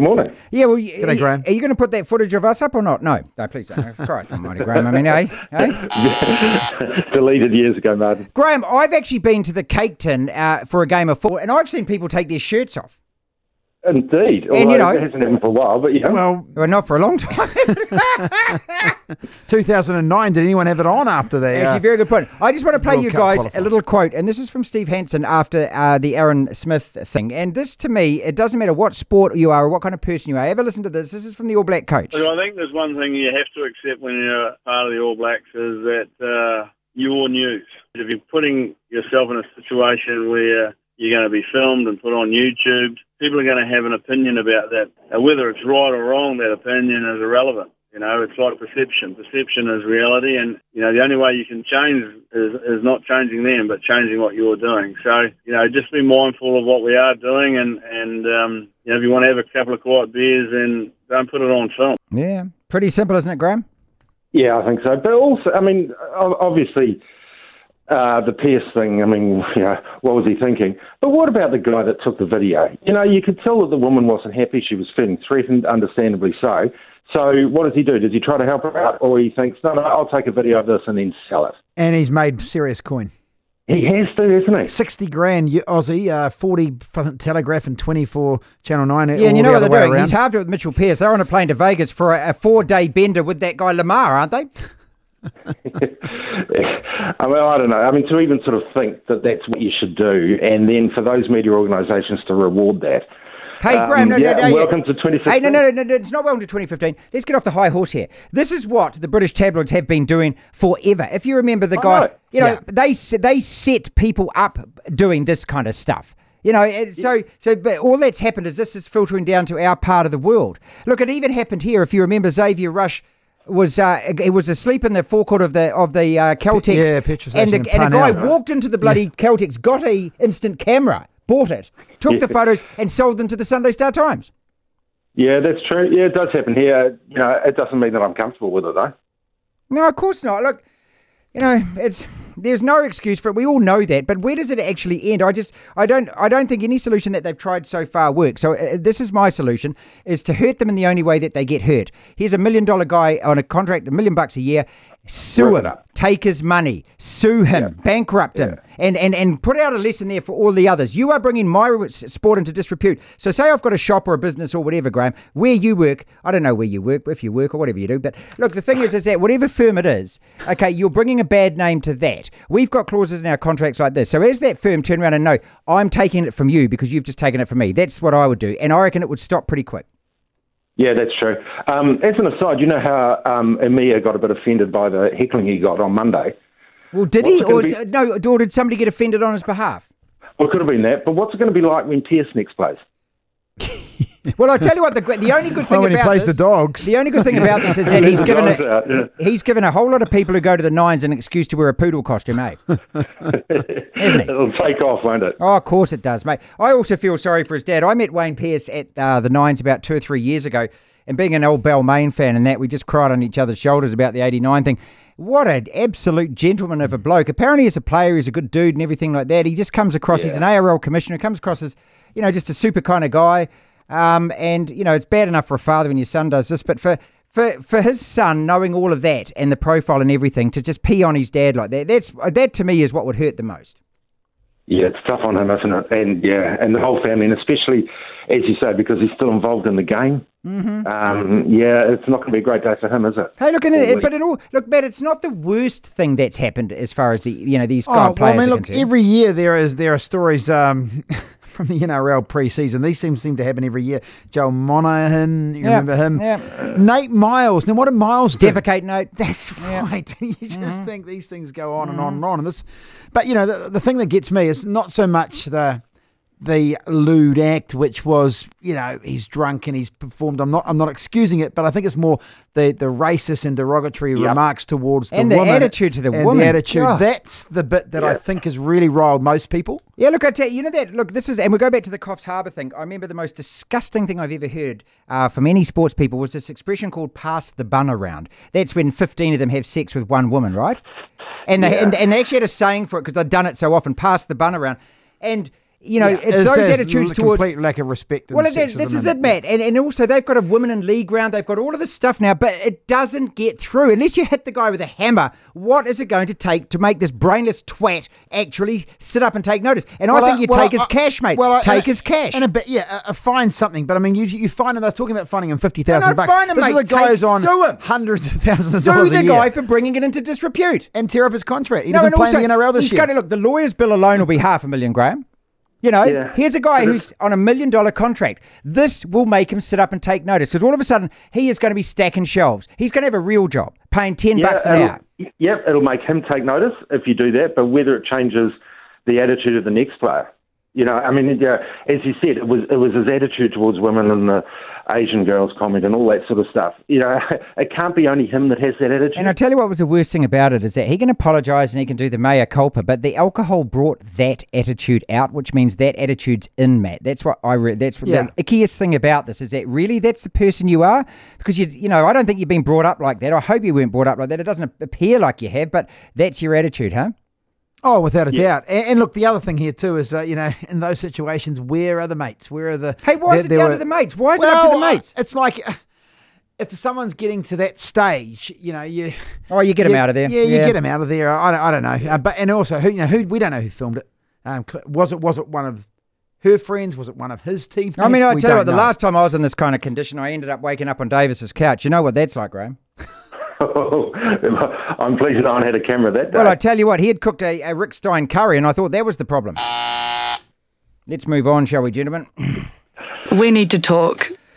morning. Yeah, well, G'day, Graham. Are you going to put that footage of us up or not? No, please don't. Christ almighty, Graham. I mean, Deleted years ago, Martin. Graham, I've actually been to the Cake Tin for a game of football, and I've seen people take their shirts off. Indeed. And, you know, it hasn't happened for a while, but yeah. Well, not for a long time. 2009, did anyone have it on after that? Actually, very good point. I just want to play World you Cup guys qualifier. a little quote, and this is from Steve Hansen after the Aaron Smith thing. And this, to me, it doesn't matter what sport you are or what kind of person you are. Ever listen to this? This is from the All Black coach. Look, I think there's one thing you have to accept when you're part of the All Blacks is that you're news. If you're putting yourself in a situation where you're going to be filmed and put on YouTube, people are going to have an opinion about that. Whether it's right or wrong, that opinion is irrelevant. You know, it's like perception. Perception is reality, and, you know, the only way you can change is not changing them, but changing what you're doing. So, you know, just be mindful of what we are doing, and you know, if you want to have a couple of quiet beers, then don't put it on film. Yeah, pretty simple, isn't it, Graham? Yeah, I think so. But also, I mean, obviously, the Pierce thing, I mean, you know, what was he thinking? But what about the guy that took the video? You know, you could tell that the woman wasn't happy. She was feeling threatened, understandably so. So what does he do? Does he try to help her out? Or he thinks, no, I'll take a video of this and then sell it? And he's made serious coin. He has to, hasn't he? 60 grand Aussie, 40 for Telegraph and 20 for Channel 9. Yeah, and you know what they're doing? Around. He's halved it with Mitchell Pearce. They're on a plane to Vegas for a 4-day bender with that guy Lamar, aren't they? I mean, I don't know. I mean, to even sort of think that that's what you should do, and then for those media organisations to reward that. Hey, Graham, welcome to 2015. Hey, no, it's not welcome to 2015. Let's get off the high horse here. This is what the British tabloids have been doing forever. If you remember the guy, you know, they set people up doing this kind of stuff. You know, but all that's happened is this is filtering down to our part of the world. Look, it even happened here. If you remember, Xavier Rush was asleep in the forecourt of the Caltex, Yeah, petrol and station a in guy Parnell. walked into the bloody Caltex, got a instant camera, bought it, took the photos, and sold them to the Sunday Star Times. Yeah, that's true. Yeah, it does happen here. You know, it doesn't mean that I'm comfortable with it, though. No, of course not. Look, you know, there's no excuse for it. We all know that, but where does it actually end? I don't think any solution that they've tried so far works. So this is my solution: is to hurt them in the only way that they get hurt. Here's $1 million guy on a contract, $1 million a year. Sue him, take his money, sue him, bankrupt him, and put out a lesson there for all the others. You are bringing my sport into disrepute. So say I've got a shop or a business or whatever, Graham, where you work. I don't know where you work, if you work or whatever you do. But look, the thing is that whatever firm it is, okay, you're bringing a bad name to that. We've got clauses in our contracts like this. So as that firm turn around and know, I'm taking it from you because you've just taken it from me. That's what I would do. And I reckon it would stop pretty quick. Yeah, that's true. As an aside, you know how Emir got a bit offended by the heckling he got on Monday? Well, did he? Or did somebody get offended on his behalf? Well, it could have been that. But what's it going to be like when Pierce next plays? Well, I tell you what, the only good thing when about he plays this, the Dogs. The only good thing about this is that he's given a whole lot of people who go to the Nines an excuse to wear a poodle costume, eh? Isn't he? It'll take off, won't it? Oh, of course it does, mate. I also feel sorry for his dad. I met Wayne Pearce at the Nines about 2 or 3 years ago, and being an old Balmain fan and that, we just cried on each other's shoulders about the 89 thing. What an absolute gentleman of a bloke. Apparently as a player, he's a good dude and everything like that. He just comes across, he's an ARL commissioner, comes across as, you know, just a super kind of guy. And, you know, it's bad enough for a father when your son does this, but for his son, knowing all of that and the profile and everything, to just pee on his dad like that, that to me is what would hurt the most. Yeah, it's tough on him, isn't it? And the whole family, and especially, as you say, because he's still involved in the game. Mm-hmm. It's not going to be a great day for him, is it? Hey, look, Matt, it's not the worst thing that's happened as far as these players I mean, are look, concerned. every year there are stories from the NRL pre-season. These seem to happen every year. Joel Monahan, you remember him? Yeah. Nate Miles. Now, what did Miles do? Defecate Nate. That's right. You just think these things go on and on and on. And this, but, you know, the thing that gets me is not so much the lewd act, which was, you know, he's drunk and he's performed. I'm not excusing it, but I think it's more the racist and derogatory remarks towards the woman. And the attitude to the woman. The attitude. Oh. That's the bit that I think has really riled most people. Yeah, look, I tell you, and we go back to the Coffs Harbour thing. I remember the most disgusting thing I've ever heard from any sports people was this expression called pass the bun around. That's when 15 of them have sex with one woman, right? And they actually had a saying for it because they'd done it so often, pass the bun around. And it's those attitudes towards complete lack of respect. Well, this is it, Matt. And also, they've got a women in league round. They've got all of this stuff now, but it doesn't get through. Unless you hit the guy with a hammer, what is it going to take to make this brainless twat actually sit up and take notice? And I think you take his cash, mate. Take his cash. And a bit, fine something. But I mean, you find him. They're talking about finding him $50,000 bucks. Fine him, this mate. is the guy who's on sue him. hundreds of thousands of dollars a year. Sue the guy for bringing it into disrepute and tear up his contract. He doesn't play in the NRL this year. Look, the lawyer's bill alone will be $500,000, Graham. Here's a guy who's on $1 million contract. This will make him sit up and take notice because all of a sudden he is going to be stacking shelves. He's going to have a real job, paying $10 an hour. Yep, it'll make him take notice if you do that, but whether it changes the attitude of the next player. As you said, it was his attitude towards women and the Asian girls comment and all that sort of stuff. It can't be only him that has that attitude. And I tell you what was the worst thing about it is that he can apologise and he can do the mea culpa, but the alcohol brought that attitude out, which means that attitude's in, Matt. That's what I read. That's the ickiest thing about this is that really that's the person you are because I don't think you've been brought up like that. I hope you weren't brought up like that. It doesn't appear like you have, but that's your attitude, huh? Oh, without a doubt. And look, the other thing here too is, in those situations, where are the mates? Where are the... Hey, why is it down to the mates? Why is it up to the mates? It's like, if someone's getting to that stage, you get them out of there. Yeah, you get them out of there. I don't know. And also, who we don't know who filmed it. Was it one of her friends? Was it one of his teammates? I mean, I tell you what, the last time I was in this kind of condition, I ended up waking up on Davis's couch. You know what that's like, Graham? I'm pleased that I had a camera that day. Well, I tell you what, he had cooked a Rick Stein curry, and I thought that was the problem. Let's move on, shall we, gentlemen? We need to talk.